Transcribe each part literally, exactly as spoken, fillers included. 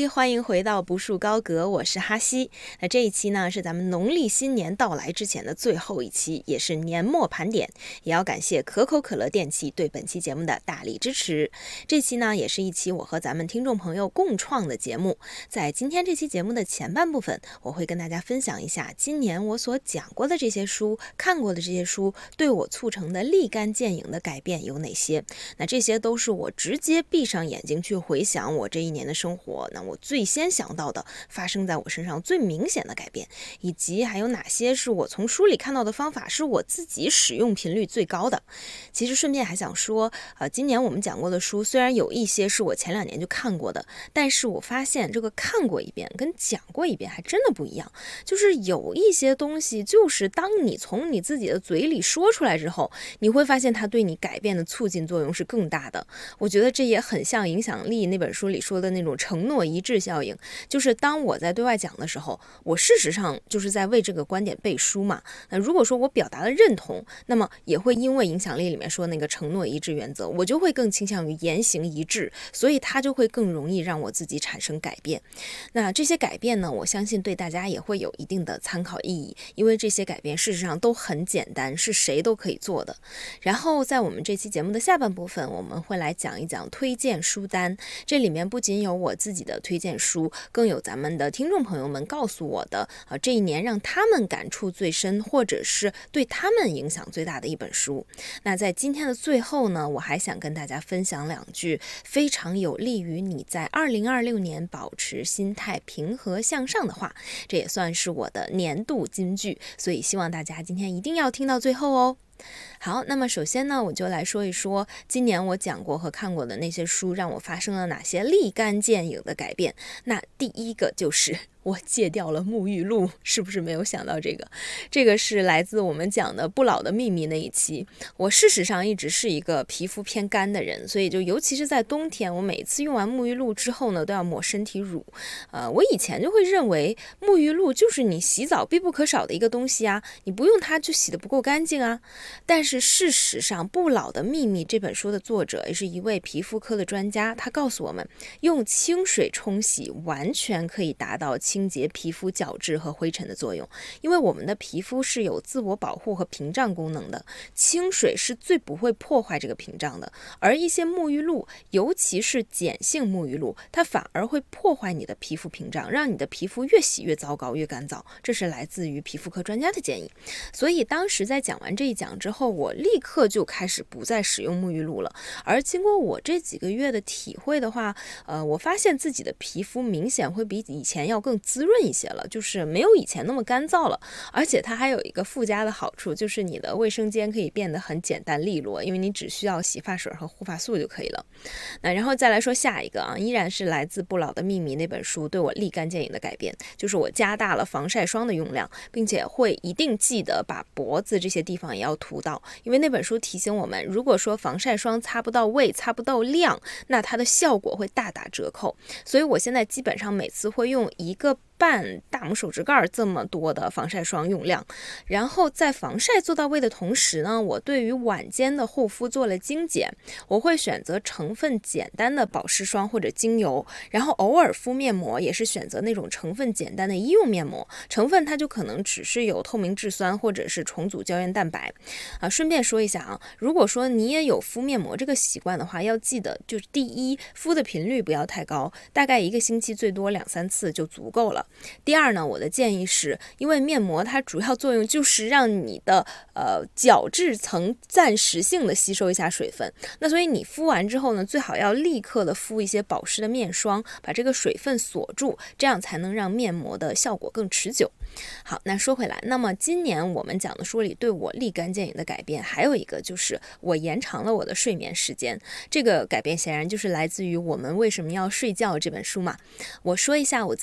欢迎回到不树高阁，我是哈西。那这一期呢是咱们农历新年到来之前的最后一期，也是年末盘点，也要感谢可口可乐电器对本期节目的大力支持。这期呢也是一期我和咱们听众朋友共创的节目。在今天这期节目的前半部分，我会跟大家分享一下今年我所讲过的这些书，看过的这些书对我促成的立竿见影的改变有哪些。那这些都是我直接闭上眼睛去回想我这一年的生活，那我最先想到的发生在我身上最明显的改变，以及还有哪些是我从书里看到的方法是我自己使用频率最高的。其实顺便还想说呃，今年我们讲过的书虽然有一些是我前两年就看过的，但是我发现这个看过一遍跟讲过一遍还真的不一样。就是有一些东西就是当你从你自己的嘴里说出来之后，你会发现它对你改变的促进作用是更大的。我觉得这也很像影响力那本书里说的那种承诺一致效应，就是当我在对外讲的时候，我事实上就是在为这个观点背书嘛。那如果说我表达了认同，那么也会因为影响力里面说那个承诺一致原则，我就会更倾向于言行一致，所以它就会更容易让我自己产生改变。那这些改变呢，我相信对大家也会有一定的参考意义，因为这些改变事实上都很简单，是谁都可以做的。然后在我们这期节目的下半部分，我们会来讲一讲推荐书单，这里面不仅有我自己的推荐书，更有咱们的听众朋友们告诉我的呃，这一年让他们感触最深，或者是对他们影响最大的一本书。那在今天的最后呢，我还想跟大家分享两句非常有利于你在二零二六年保持心态平和向上的话，这也算是我的年度金句，所以希望大家今天一定要听到最后哦。好，那么首先呢，我就来说一说今年我讲过和看过的那些书让我发生了哪些立竿见影的改变。那第一个就是我戒掉了沐浴露，是不是没有想到这个？这个是来自我们讲的不老的秘密那一期。我事实上一直是一个皮肤偏干的人，所以就尤其是在冬天，我每次用完沐浴露之后呢，都要抹身体乳。呃，我以前就会认为沐浴露就是你洗澡必不可少的一个东西啊，你不用它就洗得不够干净啊。但是事实上，《不老的秘密》这本书的作者也是一位皮肤科的专家，他告诉我们，用清水冲洗完全可以达到清洁皮肤角质和灰尘的作用。因为我们的皮肤是有自我保护和屏障功能的，清水是最不会破坏这个屏障的，而一些沐浴露，尤其是碱性沐浴露，它反而会破坏你的皮肤屏障，让你的皮肤越洗越糟糕越干燥。这是来自于皮肤科专家的建议。所以当时在讲完这一讲之后，我立刻就开始不再使用沐浴露了。而经过我这几个月的体会的话，呃，我发现自己的皮肤明显会比以前要更滋润一些了，就是没有以前那么干燥了。而且它还有一个附加的好处，就是你的卫生间可以变得很简单利落，因为你只需要洗发水和护发素就可以了。那然后再来说下一个啊，依然是来自《不老的秘密》那本书对我立竿见影的改变，就是我加大了防晒霜的用量，并且会一定记得把脖子这些地方也要涂到。因为那本书提醒我们，如果说防晒霜擦不到位擦不到量，那它的效果会大打折扣。所以我现在基本上每次会用一个半大拇手指盖这么多的防晒霜用量。然后在防晒做到位的同时呢，我对于晚间的护肤做了精简，我会选择成分简单的保湿霜或者精油，然后偶尔敷面膜也是选择那种成分简单的医用面膜，成分它就可能只是有透明质酸或者是重组胶原蛋白啊。顺便说一下啊，如果说你也有敷面膜这个习惯的话，要记得就是第一，敷的频率不要太高，大概一个星期最多两三次就足够了。第二呢，我的建议是，因为面膜它主要作用就是让你的呃角质层暂时性的吸收一下水分，那所以你敷完之后呢，最好要立刻的敷一些保湿的面霜，把这个水分锁住，这样才能让面膜的效果更持久。好，那说回来，那么今年我们讲的书里对我立竿见影的改变，还有一个就是我延长了我的睡眠时间。这个改变显然就是来自于《我们为什么要睡觉》这本书嘛。我说一下我自己以前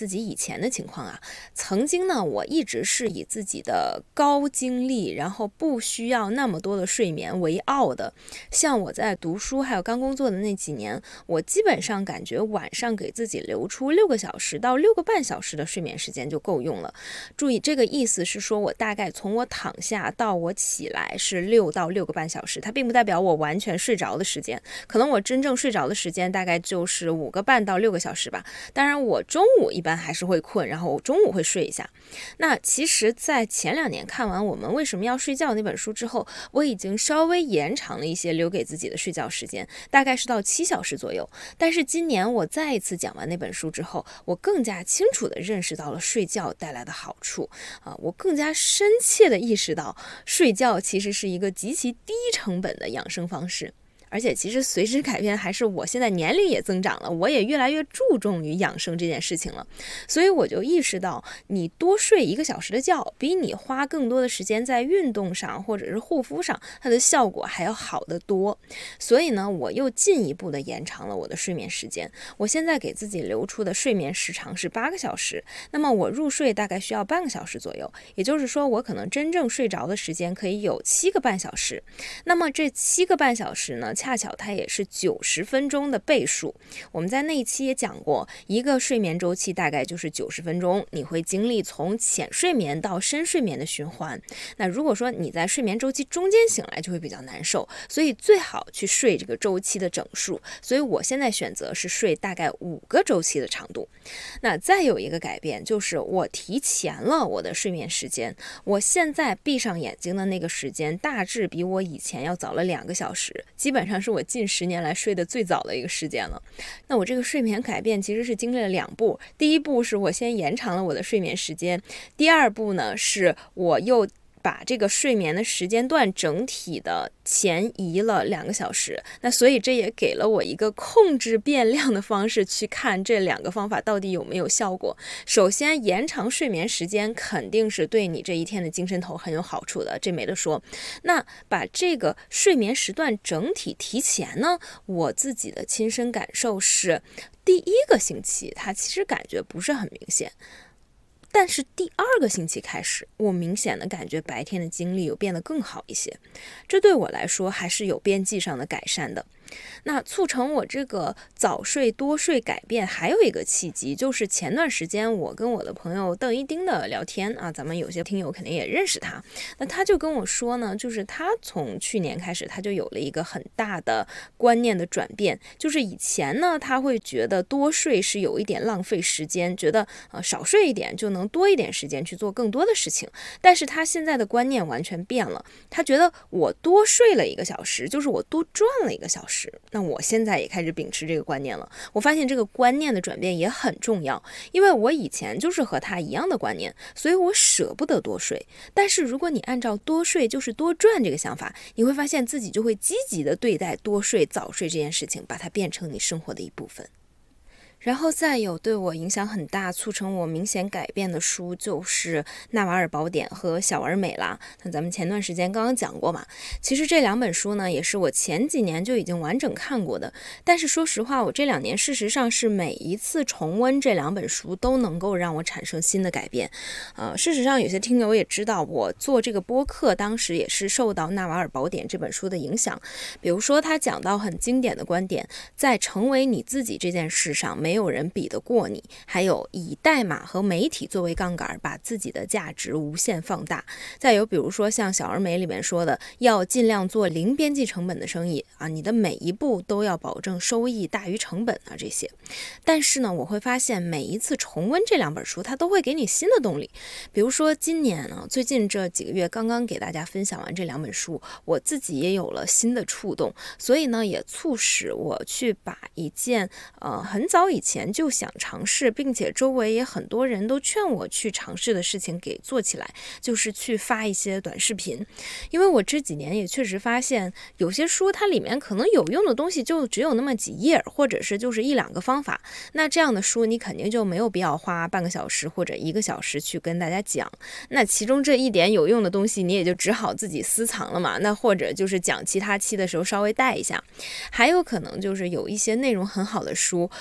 前的情况啊，曾经呢，我一直是以自己的高精力，然后不需要那么多的睡眠为傲的。像我在读书还有刚工作的那几年，我基本上感觉晚上给自己留出六个小时到六个半小时的睡眠时间就够用了。注意，这个意思是说我大概从我躺下到我起来是六到六个半小时，它并不代表我完全睡着的时间，可能我真正睡着的时间大概就是五个半到六个小时吧。当然我中午一般还是会困，然后我中午会睡一下。那其实在前两年看完《我们为什么要睡觉》那本书之后，我已经稍微延长了一些留给自己的睡觉时间，大概是到七小时左右。但是今年我再一次讲完那本书之后，我更加清楚地认识到了睡觉带来的好处啊，我更加深切地意识到睡觉其实是一个极其低成本的养生方式。而且其实随之改变还是我现在年龄也增长了，我也越来越注重于养生这件事情了。所以我就意识到，你多睡一个小时的觉，比你花更多的时间在运动上或者是护肤上，它的效果还要好得多。所以呢，我又进一步的延长了我的睡眠时间。我现在给自己留出的睡眠时长是八个小时，那么我入睡大概需要半个小时左右，也就是说我可能真正睡着的时间可以有七个半小时。那么这七个半小时呢，恰巧它也是九十分钟的倍数。我们在那一期也讲过，一个睡眠周期大概就是九十分钟，你会经历从浅睡眠到深睡眠的循环。那如果说你在睡眠周期中间醒来就会比较难受，所以最好去睡这个周期的整数。所以我现在选择是睡大概五个周期的长度。那再有一个改变就是我提前了我的睡眠时间，我现在闭上眼睛的那个时间大致比我以前要早了两个小时，基本上是我近十年来睡得最早的一个时间了。那我这个睡眠改变其实是经历了两步，第一步是我先延长了我的睡眠时间，第二步呢是我又把这个睡眠的时间段整体的前移了两个小时。那所以这也给了我一个控制变量的方式去看这两个方法到底有没有效果。首先延长睡眠时间肯定是对你这一天的精神头很有好处的，这没得说。那把这个睡眠时段整体提前呢，我自己的亲身感受是第一个星期它其实感觉不是很明显，但是第二个星期开始，我明显的感觉白天的精力有变得更好一些，这对我来说还是有边际上的改善的。那促成我这个早睡多睡改变还有一个契机，就是前段时间我跟我的朋友邓一丁的聊天啊，咱们有些听友肯定也认识他，那他就跟我说呢，就是他从去年开始他就有了一个很大的观念的转变，就是以前呢他会觉得多睡是有一点浪费时间，觉得呃少睡一点就能多一点时间去做更多的事情，但是他现在的观念完全变了，他觉得我多睡了一个小时就是我多赚了一个小时。那我现在也开始秉持这个观念了，我发现这个观念的转变也很重要，因为我以前就是和他一样的观念，所以我舍不得多睡。但是如果你按照多睡就是多赚这个想法，你会发现自己就会积极的对待多睡早睡这件事情，把它变成你生活的一部分。然后再有对我影响很大促成我明显改变的书就是《纳瓦尔宝典》和《小而美》啦。那咱们前段时间刚刚讲过嘛，其实这两本书呢也是我前几年就已经完整看过的，但是说实话我这两年事实上是每一次重温这两本书都能够让我产生新的改变。呃，事实上有些听友也知道我做这个播客当时也是受到《纳瓦尔宝典》这本书的影响，比如说他讲到很经典的观点，在成为你自己这件事上没有人比得过你，还有以代码和媒体作为杠杆，把自己的价值无限放大。再有比如说像小而美里面说的，要尽量做零边际成本的生意啊，你的每一步都要保证收益大于成本啊这些。但是呢，我会发现每一次重温这两本书，它都会给你新的动力。比如说今年呢，最近这几个月刚刚给大家分享完这两本书，我自己也有了新的触动，所以呢，也促使我去把一件呃很早以前就想尝试，并且周围也很多人都劝我去尝试的事情给做起来，就是去发一些短视频。因为我这几年也确实发现，有些书它里面可能有用的东西就只有那么几页，或者是就是一两个方法，那这样的书你肯定就没有必要花半个小时或者一个小时去跟大家讲，那其中这一点有用的东西你也就只好自己私藏了嘛，那或者就是讲其他期的时候稍微带一下。还有可能就是有一些内容很好的书，我能够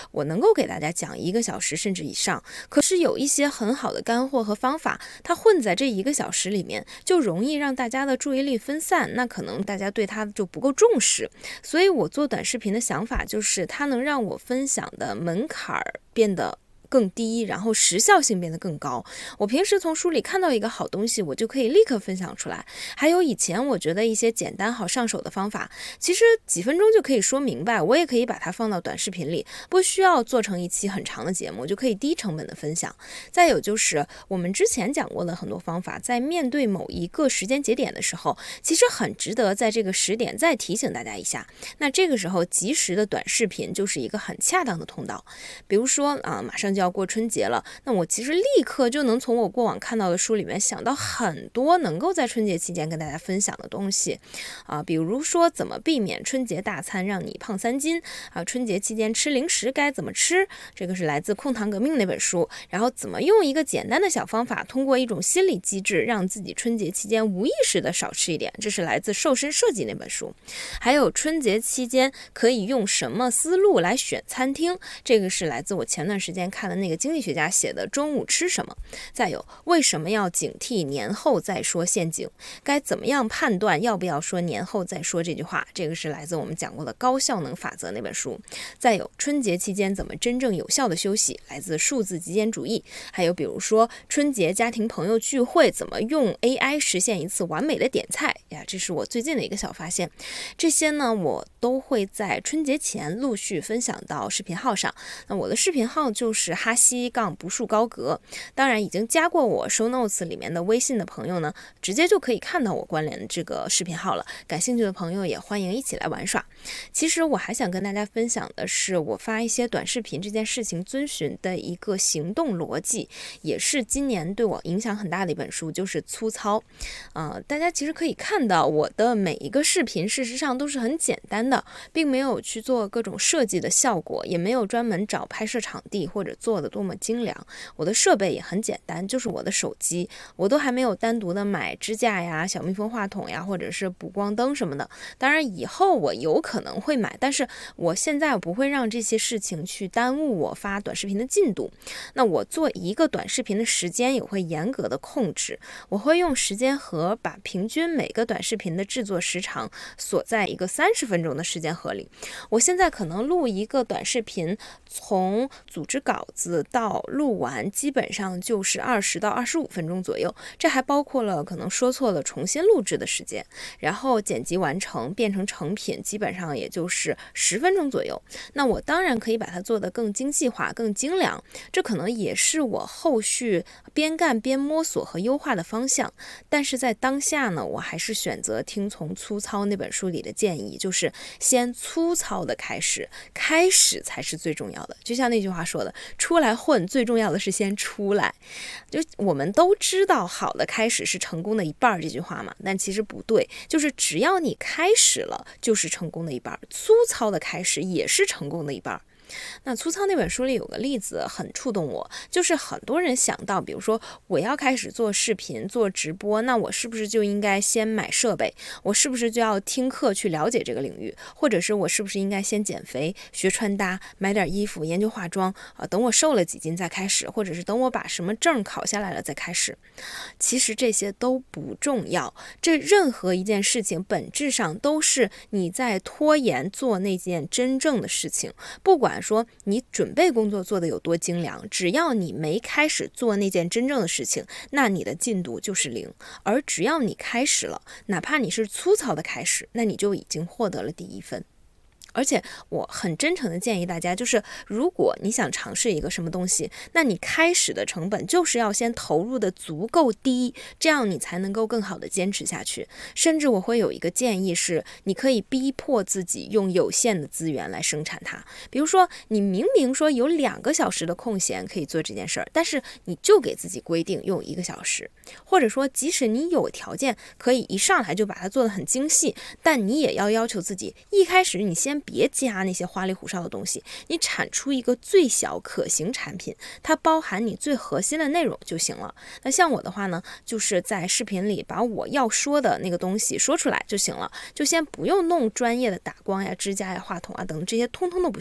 够给大家讲一个小时甚至以上，可是有一些很好的干货和方法，它混在这一个小时里面，就容易让大家的注意力分散，那可能大家对它就不够重视。所以我做短视频的想法就是它能让我分享的门槛变得更低，然后时效性变得更高。我平时从书里看到一个好东西，我就可以立刻分享出来。还有以前我觉得一些简单好上手的方法，其实几分钟就可以说明白，我也可以把它放到短视频里，不需要做成一期很长的节目，就可以低成本的分享。再有就是我们之前讲过的很多方法，在面对某一个时间节点的时候，其实很值得在这个时点再提醒大家一下。那这个时候及时的短视频就是一个很恰当的通道。比如说啊，马上就要过春节了，那我其实立刻就能从我过往看到的书里面想到很多能够在春节期间跟大家分享的东西啊，比如说怎么避免春节大餐让你胖三斤啊，春节期间吃零食该怎么吃，这个是来自《控糖革命》那本书。然后怎么用一个简单的小方法，通过一种心理机制，让自己春节期间无意识的少吃一点，这是来自《瘦身设计》那本书。还有春节期间可以用什么思路来选餐厅，这个是来自我前段时间看的那个经济学家写的中午吃什么。再有为什么要警惕年后再说陷阱，该怎么样判断要不要说年后再说这句话，这个是来自我们讲过的高效能法则那本书。再有春节期间怎么真正有效的休息，来自数字极简主义。还有比如说春节家庭朋友聚会怎么用 A I 实现一次完美的点菜呀，这是我最近的一个小发现。这些呢我都会在春节前陆续分享到视频号上。那我的视频号就是哈西杠不树高阁，当然已经加过我 show notes 里面的微信的朋友呢，直接就可以看到我关联的这个视频号了。感兴趣的朋友也欢迎一起来玩耍。其实我还想跟大家分享的是，我发一些短视频这件事情遵循的一个行动逻辑，也是今年对我影响很大的一本书，就是粗糙。呃，大家其实可以看到我的每一个视频事实上都是很简单的，并没有去做各种设计的效果，也没有专门找拍摄场地或者做的多么精良。我的设备也很简单，就是我的手机，我都还没有单独的买支架呀、小蜜蜂话筒呀，或者是补光灯什么的。当然以后我有可能会买，但是我现在不会让这些事情去耽误我发短视频的进度。那我做一个短视频的时间也会严格的控制，我会用时间盒把平均每个短视频的制作时长锁在一个三十分钟的时间盒里。我现在可能录一个短视频，从组织稿子到录完基本上就是二十到二十五分钟左右，这还包括了可能说错了重新录制的时间，然后剪辑完成变成成品基本上也就是十分钟左右。那我当然可以把它做得更精细化更精良，这可能也是我后续边干边摸索和优化的方向。但是在当下呢，我还是选择听从粗糙那本书里的建议，就是先粗糙的开始，开始才是最重要的。就像那句话说的，出来混最重要的是先出来。就我们都知道好的开始是成功的一半这句话嘛，但其实不对，就是只要你开始了就是成功的一半，粗糙的开始也是成功的一半。那粗糙那本书里有个例子很触动我，就是很多人想到比如说我要开始做视频做直播，那我是不是就应该先买设备，我是不是就要听课去了解这个领域，或者是我是不是应该先减肥学穿搭买点衣服研究化妆啊，等我瘦了几斤再开始，或者是等我把什么证考下来了再开始。其实这些都不重要，这任何一件事情本质上都是你在拖延做那件真正的事情。不管说你准备工作做得有多精良，只要你没开始做那件真正的事情，那你的进度就是零。而只要你开始了，哪怕你是粗糙的开始，那你就已经获得了第一分。而且我很真诚的建议大家，就是如果你想尝试一个什么东西，那你开始的成本就是要先投入的足够低，这样你才能够更好的坚持下去。甚至我会有一个建议是，你可以逼迫自己用有限的资源来生产它。比如说你明明说有两个小时的空闲可以做这件事儿，但是你就给自己规定用一个小时。或者说即使你有条件可以一上来就把它做得很精细，但你也要要求自己一开始你先别加那些花里胡哨的东西，你产出一个最小可行产品，它包含你最核心的内容就行了。那像我的话呢，就是在视频里把我要说的那个东西说出来就行了，就先不用弄专业的打光呀支架呀话筒啊等这些通通都不需要。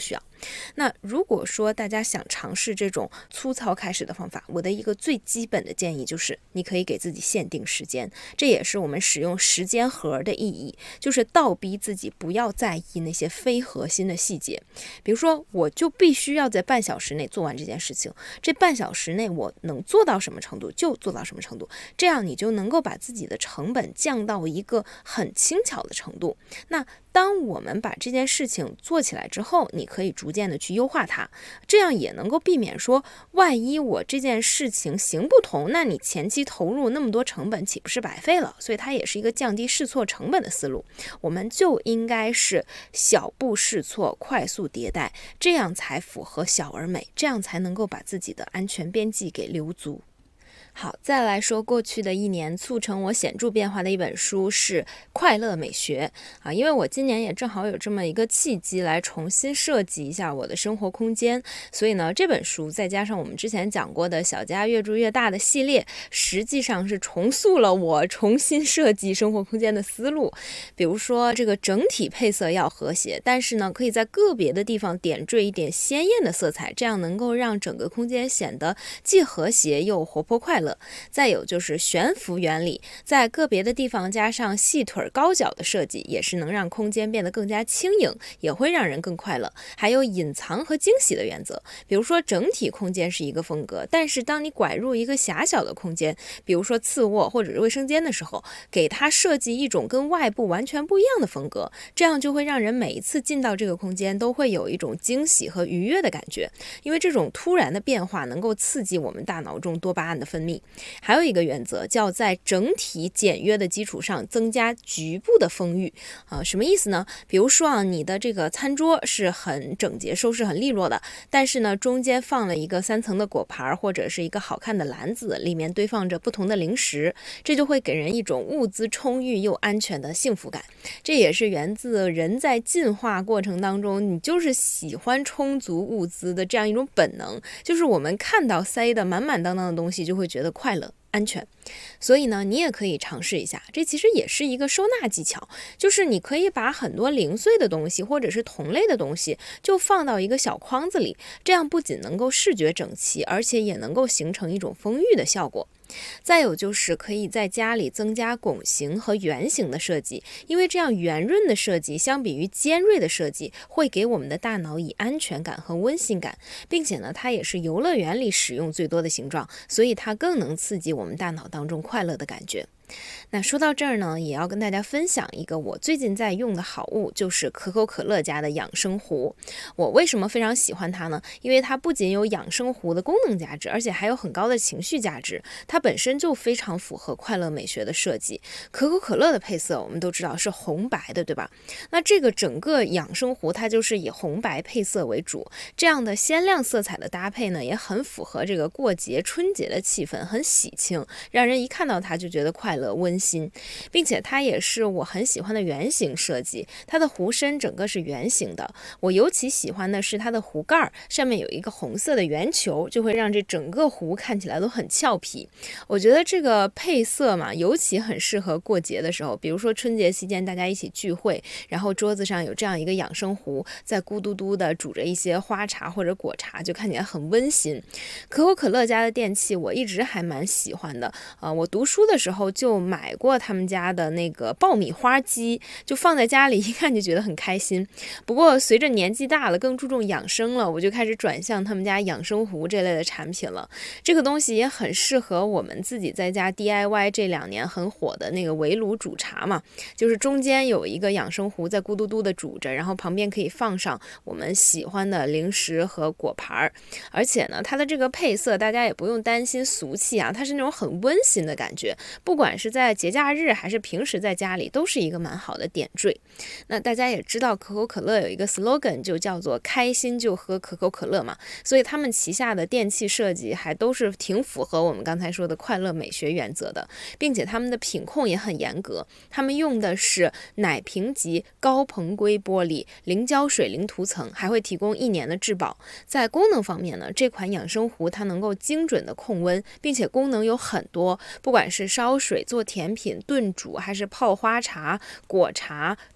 那如果说大家想尝试这种粗糙开始的方法，我的一个最基本的建议就是你可以给自己限定时间，这也是我们使用时间盒的意义，就是倒逼自己不要在意那些非核心的细节。比如说我就必须要在半小时内做完这件事情，这半小时内我能做到什么程度就做到什么程度，这样你就能够把自己的成本降到一个很轻巧的程度。那当我们把这件事情做起来之后，你可以逐渐的去优化它，这样也能够避免说万一我这件事情行不通，那你前期投入那么多成本岂不是白费了？所以它也是一个降低试错成本的思路，我们就应该是小步试错，快速迭代，这样才符合小而美，这样才能够把自己的安全边际给留足。好，再来说过去的一年促成我显著变化的一本书是《快乐美学》啊，因为我今年也正好有这么一个契机来重新设计一下我的生活空间，所以呢，这本书再加上我们之前讲过的小家越住越大的系列，实际上是重塑了我重新设计生活空间的思路。比如说这个整体配色要和谐，但是呢，可以在个别的地方点缀一点鲜艳的色彩，这样能够让整个空间显得既和谐又活泼快乐。再有就是悬浮原理，在个别的地方加上细腿高脚的设计，也是能让空间变得更加轻盈，也会让人更快乐。还有隐藏和惊喜的原则，比如说整体空间是一个风格，但是当你拐入一个狭小的空间，比如说次卧或者是卫生间的时候，给它设计一种跟外部完全不一样的风格，这样就会让人每一次进到这个空间都会有一种惊喜和愉悦的感觉，因为这种突然的变化能够刺激我们大脑中多巴胺的分泌。还有一个原则叫在整体简约的基础上增加局部的丰裕啊、呃，什么意思呢？比如说啊，你的这个餐桌是很整洁收拾很利落的，但是呢中间放了一个三层的果盘或者是一个好看的篮子，里面堆放着不同的零食，这就会给人一种物资充裕又安全的幸福感。这也是源自人在进化过程当中，你就是喜欢充足物资的这样一种本能，就是我们看到塞得满满当当的东西就会觉得快乐安全。所以呢，你也可以尝试一下，这其实也是一个收纳技巧，就是你可以把很多零碎的东西或者是同类的东西就放到一个小筐子里，这样不仅能够视觉整齐，而且也能够形成一种丰裕的效果。再有就是可以在家里增加拱形和圆形的设计，因为这样圆润的设计相比于尖锐的设计会给我们的大脑以安全感和温馨感，并且呢它也是游乐园里使用最多的形状，所以它更能刺激我们大脑当中快乐的感觉。那说到这儿呢，也要跟大家分享一个我最近在用的好物，就是可口可乐家的养生壶。我为什么非常喜欢它呢？因为它不仅有养生壶的功能价值，而且还有很高的情绪价值，它本身就非常符合快乐美学的设计。可口可乐的配色我们都知道是红白的，对吧？那这个整个养生壶它就是以红白配色为主，这样的鲜亮色彩的搭配呢，也很符合这个过节春节的气氛，很喜庆，让人一看到它就觉得快乐温馨，并且它也是我很喜欢的圆形设计，它的壶身整个是圆形的。我尤其喜欢的是它的壶盖上面有一个红色的圆球，就会让这整个壶看起来都很俏皮。我觉得这个配色嘛，尤其很适合过节的时候，比如说春节期间大家一起聚会，然后桌子上有这样一个养生壶，在咕嘟嘟的煮着一些花茶或者果茶，就看起来很温馨。可口可乐家的电器我一直还蛮喜欢的，呃，我读书的时候就买过他们家的那个爆米花机，就放在家里一看就觉得很开心。不过随着年纪大了，更注重养生了，我就开始转向他们家养生壶这类的产品了。这个东西也很适合我们自己在家 D I Y， 这两年很火的那个围炉煮茶嘛，就是中间有一个养生壶在咕嘟嘟的煮着，然后旁边可以放上我们喜欢的零食和果盘，而且呢它的这个配色大家也不用担心俗气啊，它是那种很温馨的感觉，不管是在节假日还是平时在家里都是一个蛮好的点缀。那大家也知道可口可乐有一个 slogan 就叫做开心就喝可口可乐嘛，所以他们旗下的电器设计还都是挺符合我们刚才说的快乐美学原则的，并且他们的品控也很严格，他们用的是奶瓶级高硼硅玻璃，零胶水零涂层，还会提供一年的质保。在功能方面呢，这款养生壶它能够精准的控温，并且功能有很多，不管是烧水、做甜品、炖煮，还是泡花茶、果茶、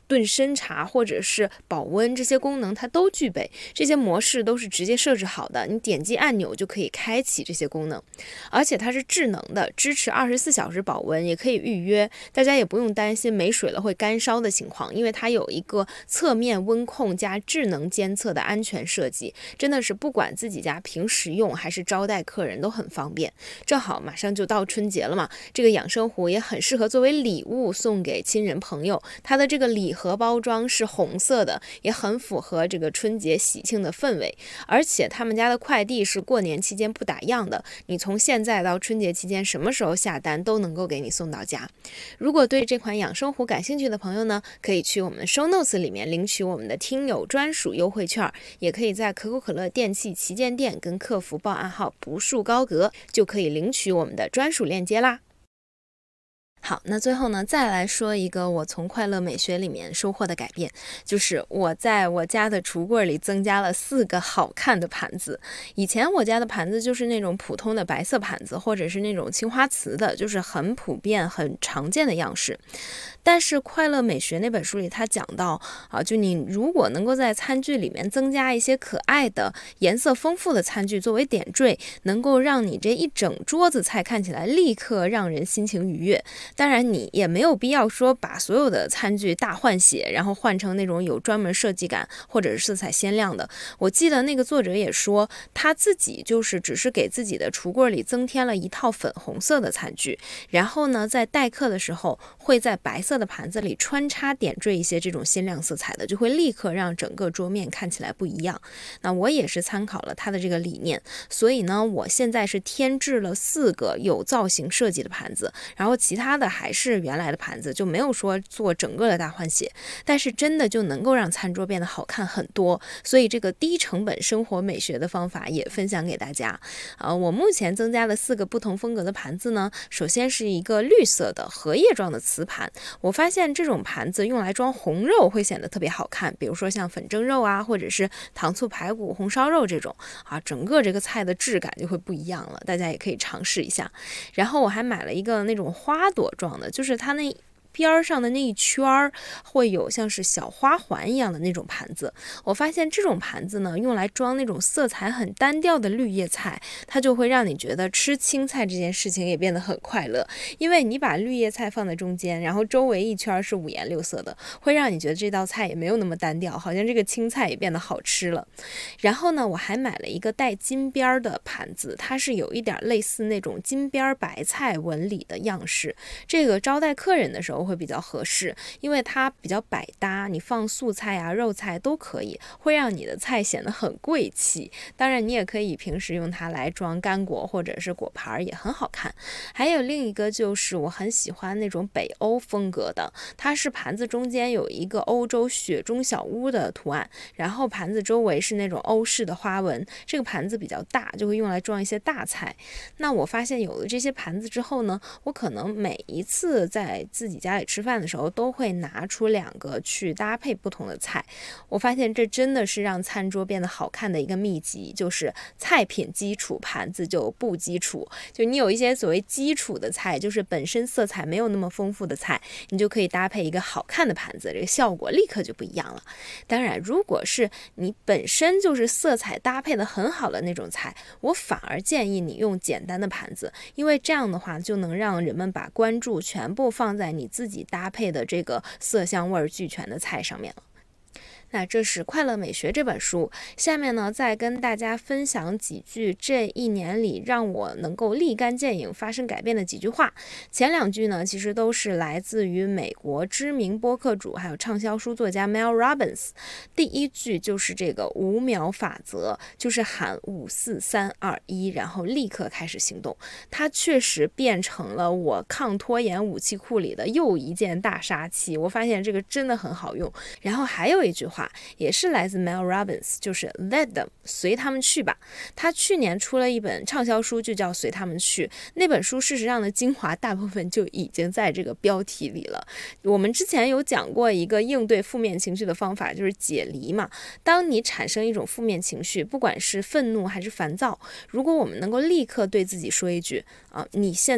炖参茶或者是保温这些功能它都具备，这些模式都是直接设置好的，你点击按钮就可以开启这些功能，而且它是智能的，支持二十四小时保温，也可以预约，大家也不用担心没水了会干烧的情况，因为它有一个侧面温控加智能监测的安全设计，真的是不管自己家平时用还是招待客人都很方便。正好马上就到春节了嘛，这个养生壶也很适合作为礼物送给亲人朋友，它的这个礼盒包装是红色的，也很符合这个春节喜庆的氛围，而且他们家的快递是过年期间不打烊的，你从现在到春节期间什么时候下单都能够给你送到家。如果对这款养生壶感兴趣的朋友呢，可以去我们的 show notes 里面领取我们的听友专属优惠券，也可以在可口可乐电器旗舰店跟客服报暗号不树高阁，就可以领取我们的专属链接啦。好，那最后呢，再来说一个我从快乐美学里面收获的改变，就是我在我家的橱柜里增加了四个好看的盘子。以前我家的盘子就是那种普通的白色盘子，或者是那种青花瓷的，就是很普遍很常见的样式。但是快乐美学那本书里他讲到啊，就你如果能够在餐具里面增加一些可爱的颜色丰富的餐具作为点缀，能够让你这一整桌子菜看起来立刻让人心情愉悦。当然你也没有必要说把所有的餐具大换血，然后换成那种有专门设计感或者是色彩鲜亮的。我记得那个作者也说他自己就是只是给自己的橱柜里增添了一套粉红色的餐具，然后呢在待客的时候会在白色的盘子里穿插点缀一些这种鲜亮色彩的，就会立刻让整个桌面看起来不一样。那我也是参考了他的这个理念，所以呢我现在是添置了四个有造型设计的盘子，然后其他的还是原来的盘子，就没有说做整个的大换血，但是真的就能够让餐桌变得好看很多。所以这个低成本生活美学的方法也分享给大家。呃，我目前增加了四个不同风格的盘子呢，首先是一个绿色的荷叶状的瓷盘，我发现这种盘子用来装红肉会显得特别好看，比如说像粉蒸肉啊，或者是糖醋排骨、红烧肉这种啊，整个这个菜的质感就会不一样了，大家也可以尝试一下。然后我还买了一个那种花朵状的，就是它那边上的那一圈儿会有像是小花环一样的那种盘子，我发现这种盘子呢用来装那种色彩很单调的绿叶菜，它就会让你觉得吃青菜这件事情也变得很快乐，因为你把绿叶菜放在中间，然后周围一圈是五颜六色的，会让你觉得这道菜也没有那么单调，好像这个青菜也变得好吃了。然后呢我还买了一个带金边的盘子，它是有一点类似那种金边白菜纹理的样式，这个招待客人的时候会比较合适，因为它比较百搭，你放素菜啊肉菜都可以，会让你的菜显得很贵气。当然你也可以平时用它来装干果或者是果盘也很好看。还有另一个就是我很喜欢那种北欧风格的，它是盘子中间有一个欧洲雪中小屋的图案，然后盘子周围是那种欧式的花纹，这个盘子比较大，就会用来装一些大菜。那我发现有了这些盘子之后呢，我可能每一次在自己家里吃饭的时候都会拿出两个去搭配不同的菜。我发现这真的是让餐桌变得好看的一个秘籍，就是菜品基础，盘子就不基础。就你有一些所谓基础的菜，就是本身色彩没有那么丰富的菜，你就可以搭配一个好看的盘子，这个效果立刻就不一样了。当然如果是你本身就是色彩搭配的很好的那种菜，我反而建议你用简单的盘子，因为这样的话就能让人们把关注全部放在你自己搭配的这个色香味俱全的菜上面了。那这是快乐美学这本书，下面呢再跟大家分享几句这一年里让我能够立竿见影发生改变的几句话。前两句呢其实都是来自于美国知名播客主还有畅销书作家 Mel Robbins。 第一句就是这个五秒法则，就是喊五四三二一然后立刻开始行动，它确实变成了我抗拖延武器库里的又一件大杀器，我发现这个真的很好用。然后还有一句话也是来自 Mel Robbins， 就是 Let them， 随他们去吧。他去年出了一本畅销书就叫随他们去，那本书事实上的精华大部分就已经在这个标题里了。我们之前有讲过一个应对负面情绪的方法，就是解离嘛。当你产生一种负面情绪，不管是愤怒还是烦躁，如果我们能够立刻对自己说一句啊，你现在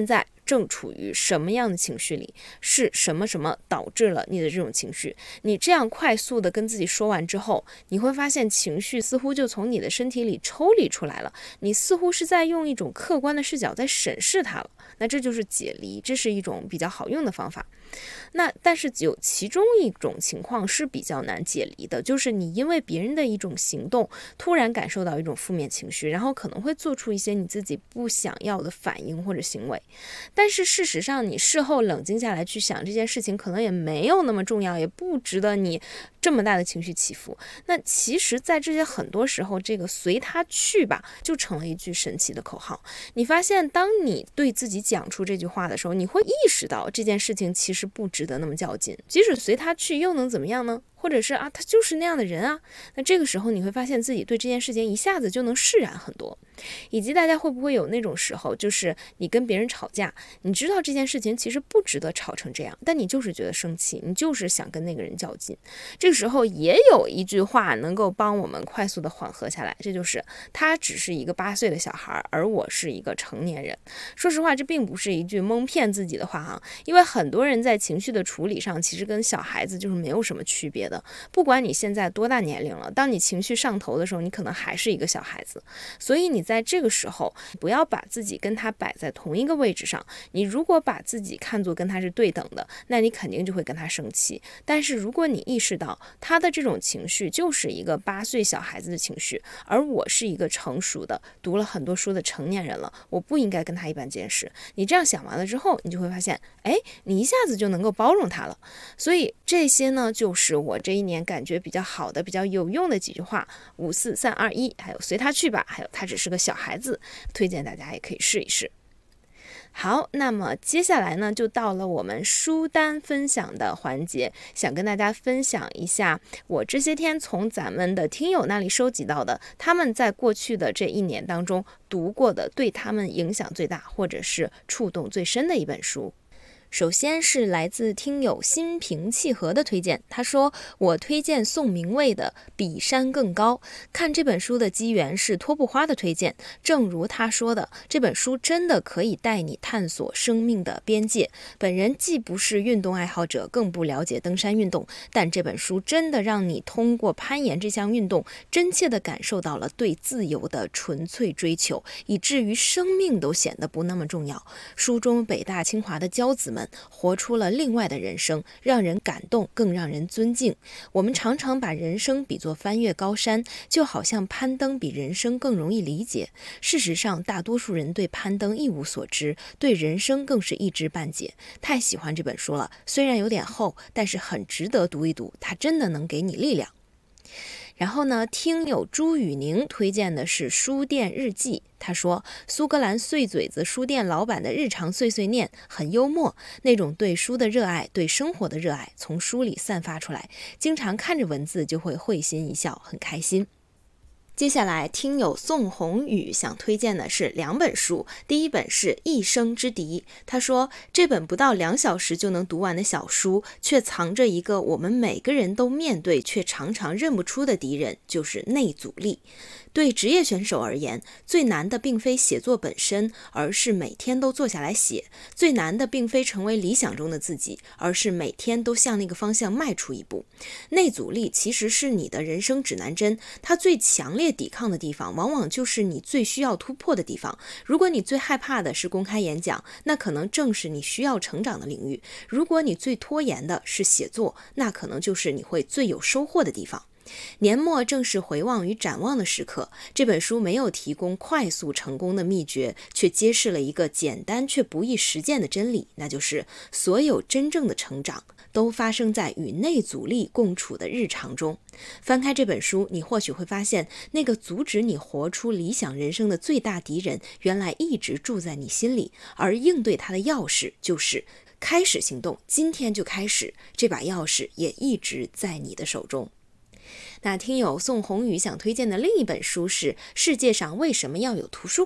正处于什么样的情绪里，是什么什么导致了你的这种情绪。你这样快速的跟自己说完之后，你会发现情绪似乎就从你的身体里抽离出来了，你似乎是在用一种客观的视角在审视它了。那这就是解离，这是一种比较好用的方法。那但是有其中一种情况是比较难解离的，就是你因为别人的一种行动突然感受到一种负面情绪，然后可能会做出一些你自己不想要的反应或者行为，但是事实上你事后冷静下来去想，这件事情可能也没有那么重要，也不值得你这么大的情绪起伏。那其实在这些很多时候，这个随他去吧就成了一句神奇的口号。你发现当你对自己讲出这句话的时候，你会意识到这件事情其实不值得那么较劲，即使随他去又能怎么样呢？或者是啊，他就是那样的人啊。那这个时候你会发现自己对这件事情一下子就能释然很多。以及大家会不会有那种时候，就是你跟别人吵架，你知道这件事情其实不值得吵成这样，但你就是觉得生气，你就是想跟那个人较劲。这个时候也有一句话能够帮我们快速的缓和下来，这就是他只是一个八岁的小孩，而我是一个成年人。说实话，这并不是一句蒙骗自己的话哈，因为很多人在情绪的处理上其实跟小孩子就是没有什么区别的。不管你现在多大年龄了，当你情绪上头的时候，你可能还是一个小孩子。所以你在这个时候不要把自己跟他摆在同一个位置上，你如果把自己看作跟他是对等的，那你肯定就会跟他生气。但是如果你意识到他的这种情绪就是一个八岁小孩子的情绪，而我是一个成熟的读了很多书的成年人了，我不应该跟他一般见识。你这样想完了之后，你就会发现，哎，你一下子就能够包容他了。所以这些呢，就是我这一年感觉比较好的、比较有用的几句话，五四三二一，还有随他去吧，还有他只是个小孩子，推荐大家也可以试一试。好，那么接下来呢，就到了我们书单分享的环节，想跟大家分享一下我这些天从咱们的听友那里收集到的，他们在过去的这一年当中读过的，对他们影响最大或者是触动最深的一本书。首先是来自听友心平气和的推荐，他说我推荐宋明卫的《比山更高》。看这本书的机缘是托布花的推荐，正如他说的，这本书真的可以带你探索生命的边界。本人既不是运动爱好者，更不了解登山运动，但这本书真的让你通过攀岩这项运动，真切地感受到了对自由的纯粹追求，以至于生命都显得不那么重要。书中北大清华的骄子们活出了另外的人生，让人感动，更让人尊敬。我们常常把人生比作翻越高山，就好像攀登比人生更容易理解。事实上，大多数人对攀登一无所知，对人生更是一知半解。太喜欢这本书了，虽然有点厚，但是很值得读一读，它真的能给你力量。然后呢，听友朱雨宁推荐的是书店日记。他说苏格兰碎嘴子书店老板的日常碎碎念很幽默，那种对书的热爱，对生活的热爱从书里散发出来，经常看着文字就会会心一笑，很开心。接下来听友宋宏宇想推荐的是两本书，第一本是一生之敌。他说这本不到两小时就能读完的小书，却藏着一个我们每个人都面对却常常认不出的敌人，就是内阻力。对职业选手而言，最难的并非写作本身，而是每天都坐下来写。最难的并非成为理想中的自己，而是每天都向那个方向迈出一步。内阻力其实是你的人生指南针，它最强烈抵抗的地方，往往就是你最需要突破的地方。如果你最害怕的是公开演讲，那可能正是你需要成长的领域。如果你最拖延的是写作，那可能就是你会最有收获的地方。年末正是回望与展望的时刻，这本书没有提供快速成功的秘诀，却揭示了一个简单却不易实践的真理，那就是所有真正的成长都发生在与内阻力共处的日常中。翻开这本书，你或许会发现，那个阻止你活出理想人生的最大敌人，原来一直住在你心里，而应对他的钥匙就是开始行动，今天就开始，这把钥匙也一直在你的手中。那听友宋宏宇想推荐的另一本书是《世界上为什么要有图书馆》。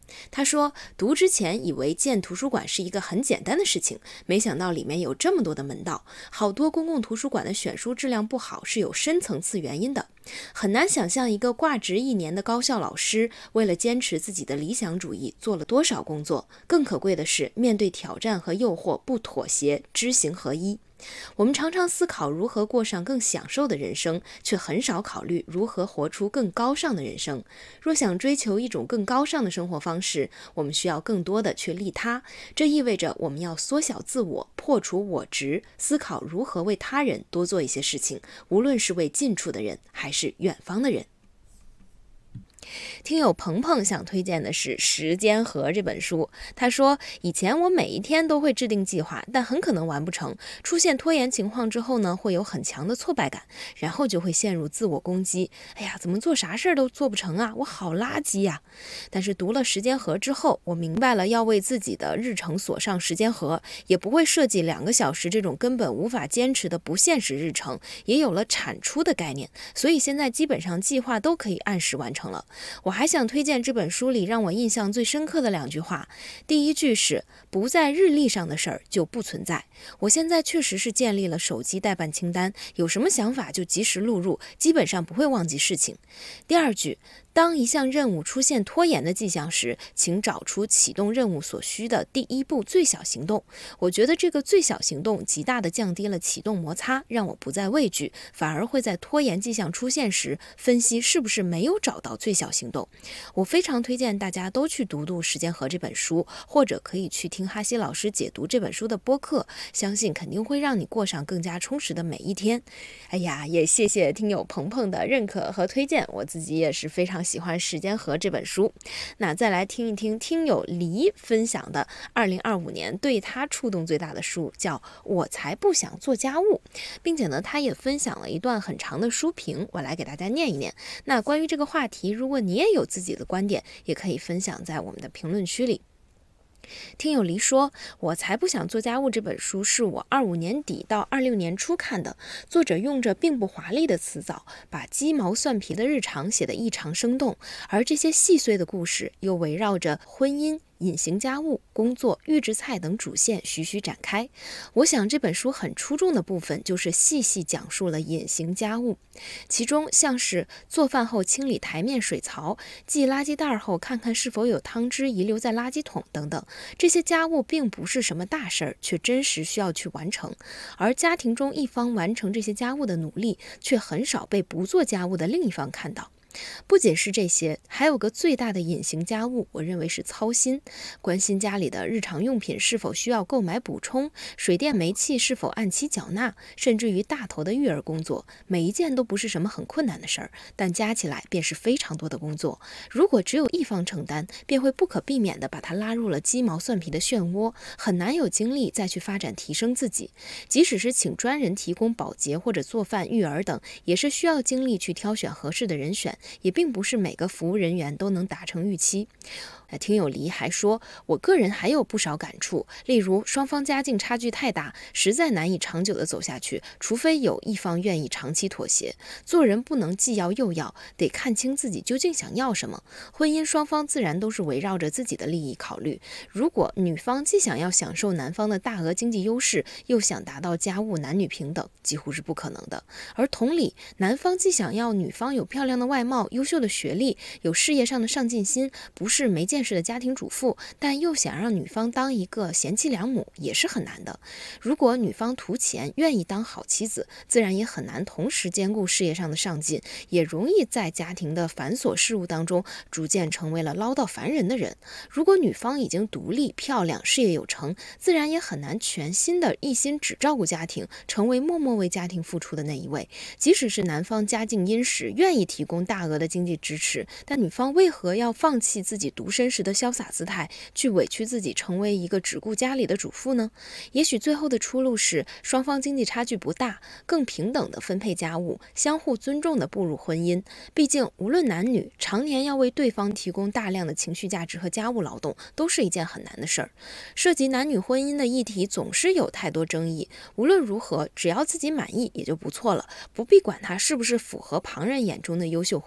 他说，读之前以为建图书馆是一个很简单的事情，没想到里面有这么多的门道，好多公共图书馆的选书质量不好是有深层次原因的。很难想象一个挂职一年的高校老师，为了坚持自己的理想主义做了多少工作。更可贵的是，面对挑战和诱惑不妥协，知行合一。我们常常思考如何过上更享受的人生，却很少考虑如何活出更高尚的人生。若想追求一种更高尚的生活方式，我们需要更多的去利他，这意味着我们要缩小自我，破除我执，思考如何为他人多做一些事情，无论是为近处的人还是远方的人。听友鹏鹏想推荐的是《时间盒》这本书。他说，以前我每一天都会制定计划，但很可能完不成。出现拖延情况之后呢，会有很强的挫败感，然后就会陷入自我攻击。哎呀，怎么做啥事儿都做不成啊，我好垃圾呀！但是读了《时间盒》之后，我明白了要为自己的日程锁上时间盒，也不会设计两个小时这种根本无法坚持的不现实日程，也有了产出的概念。所以现在基本上计划都可以按时完成了。我还想推荐这本书里让我印象最深刻的两句话。第一句是，不在日历上的事儿就不存在。我现在确实是建立了手机待办清单，有什么想法就及时录入，基本上不会忘记事情。第二句，当一项任务出现拖延的迹象时，请找出启动任务所需的第一步最小行动。我觉得这个最小行动极大地降低了启动摩擦，让我不再畏惧，反而会在拖延迹象出现时分析是不是没有找到最小行动。我非常推荐大家都去读读《时间盒》这本书，或者可以去听哈希老师解读这本书的播客，相信肯定会让你过上更加充实的每一天。哎呀，也谢谢听友鹏鹏的认可和推荐，我自己也是非常喜欢《时间盒》这本书。那再来听一听听友黎分享的二零二五年对他触动最大的书，叫《我才不想做家务》，并且呢，他也分享了一段很长的书评，我来给大家念一念。那关于这个话题，如果你也有自己的观点，也可以分享在我们的评论区里。听友黎说，我才不想做家务这本书是我二五年底到二六年初看的，作者用着并不华丽的词藻，把鸡毛蒜皮的日常写得异常生动，而这些细碎的故事又围绕着婚姻、隐形家务、工作、预制菜等主线徐徐展开。我想这本书很出众的部分就是细细讲述了隐形家务，其中像是做饭后清理台面水槽，系垃圾袋后看看是否有汤汁遗留在垃圾桶等等，这些家务并不是什么大事儿，却真实需要去完成，而家庭中一方完成这些家务的努力，却很少被不做家务的另一方看到。不仅是这些，还有个最大的隐形家务，我认为是操心，关心家里的日常用品是否需要购买补充，水电煤气是否按期缴纳，甚至于大头的育儿工作，每一件都不是什么很困难的事儿，但加起来便是非常多的工作。如果只有一方承担，便会不可避免地把他拉入了鸡毛蒜皮的漩涡，很难有精力再去发展提升自己。即使是请专人提供保洁或者做饭、育儿等，也是需要精力去挑选合适的人选，也并不是每个服务人员都能达成预期。听友黎还说，我个人还有不少感触，例如双方家境差距太大，实在难以长久的走下去，除非有一方愿意长期妥协。做人不能既要又要，得看清自己究竟想要什么。婚姻双方自然都是围绕着自己的利益考虑，如果女方既想要享受男方的大额经济优势，又想达到家务男女平等，几乎是不可能的。而同理，男方既想要女方有漂亮的外貌、优秀的学历、有事业上的上进心，不是没见识的家庭主妇，但又想让女方当一个贤妻良母，也是很难的。如果女方图钱，愿意当好妻子，自然也很难同时兼顾事业上的上进，也容易在家庭的繁琐事务当中逐渐成为了唠叨烦人的人。如果女方已经独立、漂亮、事业有成，自然也很难全心的一心只照顾家庭，成为默默为家庭付出的那一位。即使是男方家境殷实，愿意提供大额的经济支持，但女方为何要放弃自己独身时的潇洒姿态，去委屈自己成为一个只顾家里的主妇呢？也许最后的出路是双方经济差距不大，更平等的分配家务，相互尊重的步入婚姻。毕竟无论男女，常年要为对方提供大量的情绪价值和家务劳动，都是一件很难的事儿。涉及男女婚姻的议题总是有太多争议，无论如何，只要自己满意也就不错了，不必管它是不是符合旁人眼中的优秀婚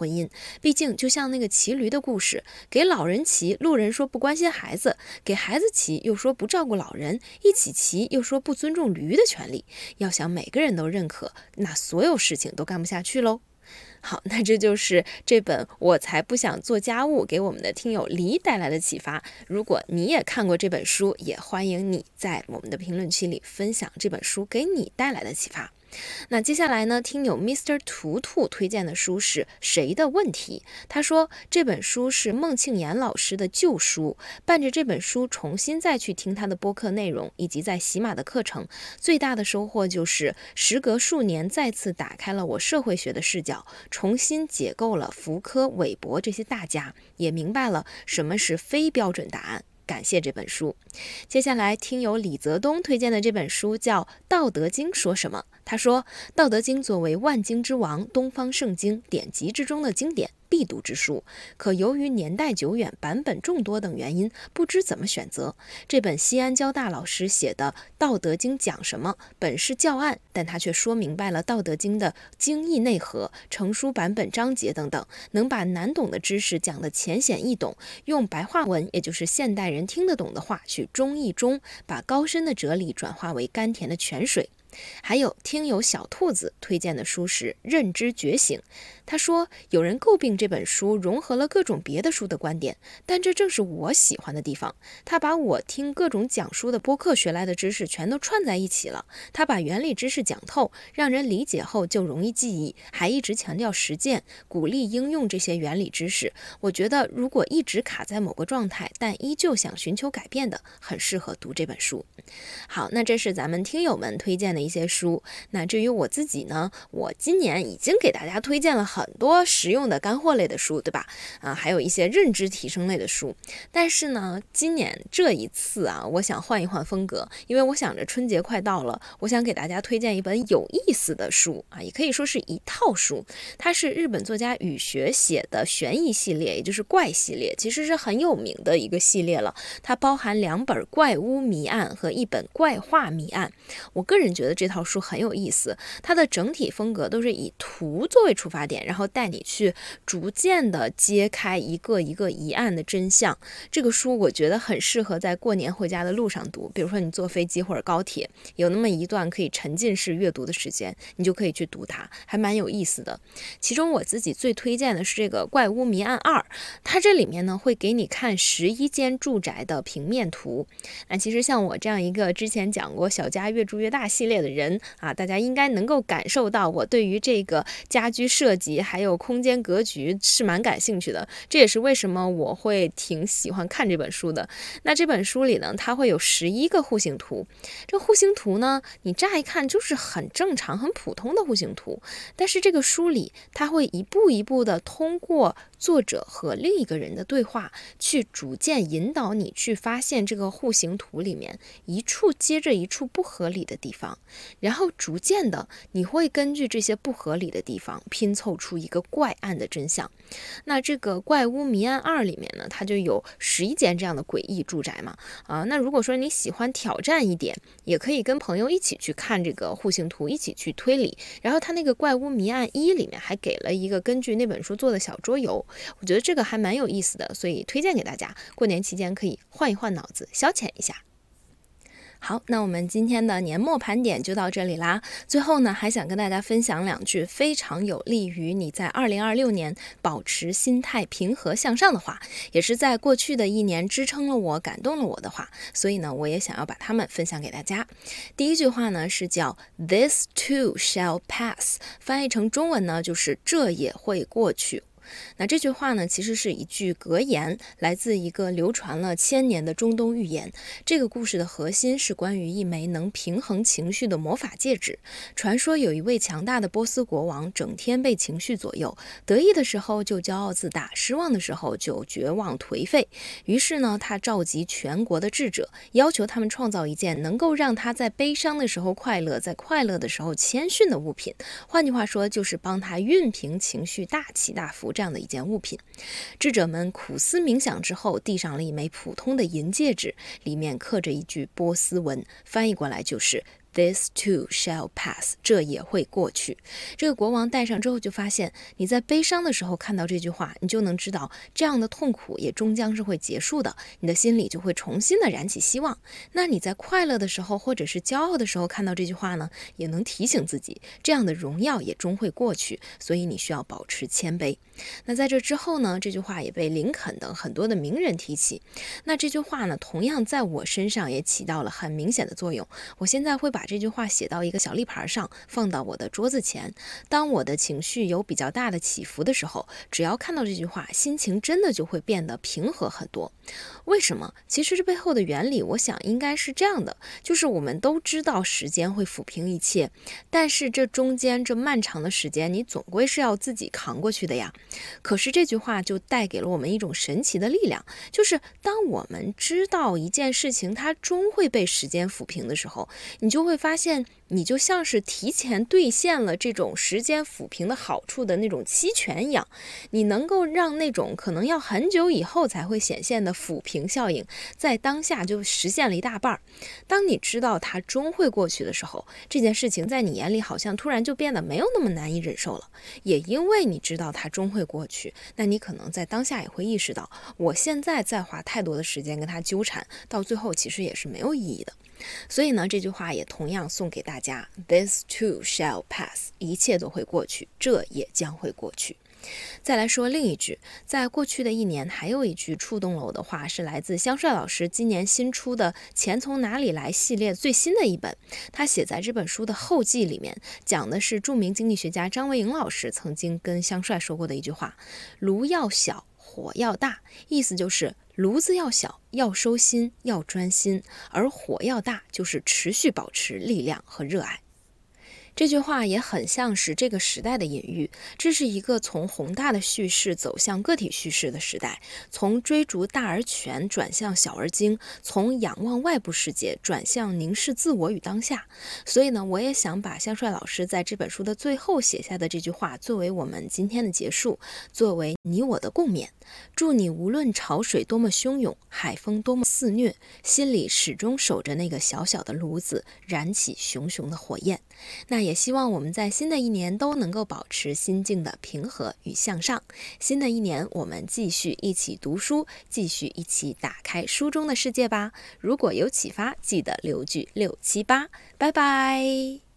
婚姻。毕竟就像那个骑驴的故事，给老人骑，路人说不关心孩子；给孩子骑，又说不照顾老人；一起骑，又说不尊重驴的权利。要想每个人都认可，那所有事情都干不下去喽。好，那这就是这本《我才不想做家务》给我们的听友黎带来的启发。如果你也看过这本书，也欢迎你在我们的评论区里分享这本书给你带来的启发。那接下来呢，听友 Mister 图图推荐的书是谁的问题？他说这本书是孟庆岩老师的旧书，伴着这本书重新再去听他的播客内容以及在喜马的课程，最大的收获就是时隔数年再次打开了我社会学的视角，重新解构了福柯、韦伯这些大家，也明白了什么是非标准答案。感谢这本书。接下来听友李泽东推荐的这本书叫《道德经说什么》。他说，《道德经》作为万经之王、东方圣经典籍之中的经典，必读之书，可由于年代久远、版本众多等原因，不知怎么选择。这本西安交大老师写的《道德经》讲什么，本是教案，但他却说明白了《道德经》的经义内核、成书版本、章节等等，能把难懂的知识讲得浅显易懂，用白话文，也就是现代人听得懂的话去中译中，把高深的哲理转化为甘甜的泉水。还有听友小兔子推荐的书是《认知觉醒》，他说有人诟病这本书融合了各种别的书的观点，但这正是我喜欢的地方。他把我听各种讲书的播客学来的知识全都串在一起了，他把原理知识讲透，让人理解后就容易记忆，还一直强调实践，鼓励应用这些原理知识。我觉得如果一直卡在某个状态，但依旧想寻求改变的，很适合读这本书。好，那这是咱们听友们推荐的一些书。那至于我自己呢，我今年已经给大家推荐了很多实用的干货类的书，对吧？啊，还有一些认知提升类的书。但是呢，今年这一次啊，我想换一换风格，因为我想着春节快到了，我想给大家推荐一本有意思的书啊，也可以说是一套书。它是日本作家宇学写的悬疑系列，也就是怪系列，其实是很有名的一个系列了。它包含两本怪屋谜案和一本怪画谜案。我个人觉得这套书很有意思，它的整体风格都是以图作为出发点，然后带你去逐渐的揭开一个一个疑案的真相。这个书我觉得很适合在过年回家的路上读，比如说你坐飞机或者高铁，有那么一段可以沉浸式阅读的时间，你就可以去读它，还蛮有意思的。其中我自己最推荐的是这个怪屋谜案二，它这里面呢会给你看十一间住宅的平面图。那其实像我这样一个之前讲过小家越住越大系列的人啊，大家应该能够感受到我对于这个家居设计还有空间格局是蛮感兴趣的，这也是为什么我会挺喜欢看这本书的。那这本书里呢，它会有十一个户型图，这户型图呢，你乍一看就是很正常很普通的户型图，但是这个书里它会一步一步的通过作者和另一个人的对话，去逐渐引导你去发现这个户型图里面一处接着一处不合理的地方，然后逐渐的你会根据这些不合理的地方拼凑出一个怪案的真相。那这个怪屋谜案二里面呢，它就有十一间这样的诡异住宅嘛，啊，那如果说你喜欢挑战一点，也可以跟朋友一起去看这个户型图，一起去推理。然后它那个怪屋谜案一里面还给了一个根据那本书做的小桌游，我觉得这个还蛮有意思的，所以推荐给大家，过年期间可以换一换脑子，消遣一下。好，那我们今天的年末盘点就到这里啦。最后呢，还想跟大家分享两句非常有利于你在二零二六年保持心态平和向上的话，也是在过去的一年支撑了我、感动了我的话，所以呢，我也想要把它们分享给大家。第一句话呢是叫 This too shall pass， 翻译成中文呢就是这也会过去。那这句话呢，其实是一句格言，来自一个流传了千年的中东寓言。这个故事的核心是关于一枚能平衡情绪的魔法戒指。传说有一位强大的波斯国王，整天被情绪左右，得意的时候就骄傲自大，失望的时候就绝望颓废。于是呢，他召集全国的智者，要求他们创造一件能够让他在悲伤的时候快乐，在快乐的时候谦逊的物品。换句话说，就是帮他熨平情绪，大起大伏这样的一件物品。智者们苦思冥想之后，递上了一枚普通的银戒指，里面刻着一句波斯文，翻译过来就是 This too shall pass， 这也会过去。这个国王戴上之后就发现，你在悲伤的时候看到这句话，你就能知道这样的痛苦也终将是会结束的，你的心里就会重新的燃起希望。那你在快乐的时候或者是骄傲的时候看到这句话呢，也能提醒自己，这样的荣耀也终会过去，所以你需要保持谦卑。那在这之后呢，这句话也被林肯等很多的名人提起。那这句话呢，同样在我身上也起到了很明显的作用。我现在会把这句话写到一个小立牌上，放到我的桌子前。当我的情绪有比较大的起伏的时候，只要看到这句话，心情真的就会变得平和很多。为什么？其实这背后的原理，我想应该是这样的，就是我们都知道时间会抚平一切，但是这中间这漫长的时间，你总归是要自己扛过去的呀。可是这句话就带给了我们一种神奇的力量，就是当我们知道一件事情它终会被时间抚平的时候，你就会发现你就像是提前兑现了这种时间抚平的好处的那种期权一样，你能够让那种可能要很久以后才会显现的抚平效应在当下就实现了一大半。当你知道它终会过去的时候，这件事情在你眼里好像突然就变得没有那么难以忍受了。也因为你知道它终会过去，那你可能在当下也会意识到，我现在再花太多的时间跟它纠缠，到最后其实也是没有意义的。所以呢，这句话也同样送给大家 This too shall pass， 一切都会过去，这也将会过去。再来说另一句，在过去的一年还有一句触动了我的话，是来自香帅老师今年新出的《钱从哪里来》系列最新的一本。他写在这本书的后记里面，讲的是著名经济学家张维迎老师曾经跟香帅说过的一句话：炉要小，火要大。意思就是炉子要小，要收心，要专心，而火要大，就是持续保持力量和热爱。这句话也很像是这个时代的隐喻，这是一个从宏大的叙事走向个体叙事的时代，从追逐大而全转向小而精，从仰望外部世界转向凝视自我与当下。所以呢，我也想把香帅老师在这本书的最后写下的这句话作为我们今天的结束，作为你我的共勉。祝你无论潮水多么汹涌，海风多么肆虐，心里始终守着那个小小的炉子，燃起熊熊的火焰。那也希望我们在新的一年都能够保持心境的平和与向上。新的一年，我们继续一起读书，继续一起打开书中的世界吧。如果有启发，记得留句六七八。拜拜。